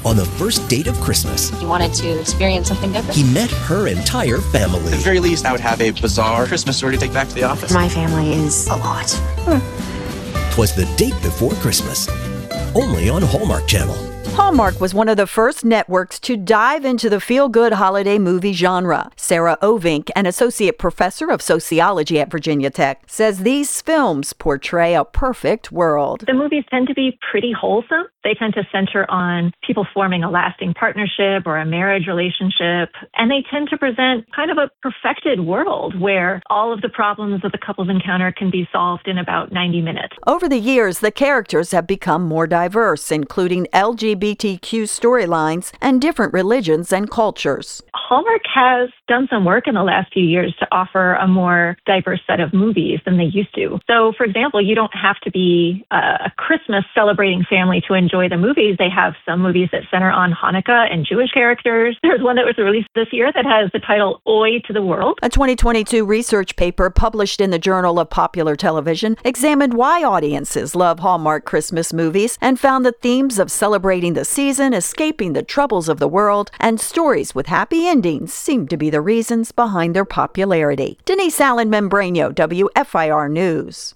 on the first date of Christmas. He wanted to experience something different. He met her entire family. At the very least, I would have a bizarre Christmas story to take back to the office. My family is a lot. 'Twas the date before Christmas. Only on Hallmark Channel. Hallmark was one of the first networks to dive into the feel-good holiday movie genre. Sarah Ovink, an associate professor of sociology at Virginia Tech, says these films portray a perfect world. The movies tend to be pretty wholesome. They tend to center on people forming a lasting partnership or a marriage relationship, and they tend to present kind of a perfected world where all of the problems that the couples encounter can be solved in about 90 minutes. Over the years, the characters have become more diverse, including LGBTQ storylines and different religions and cultures. Hallmark has done some work in the last few years to offer a more diverse set of movies than they used to. So, for example, you don't have to be a Christmas celebrating family to enjoy the movies. They have some movies that center on Hanukkah and Jewish characters. There's one that was released this year that has the title Oi to the World. A 2022 research paper published in the Journal of Popular Television examined why audiences love Hallmark Christmas movies and found the themes of celebrating the season, escaping the troubles of the world, and stories with happy endings seem to be the reasons behind their popularity. Denise Allen Membranio, WFIR News.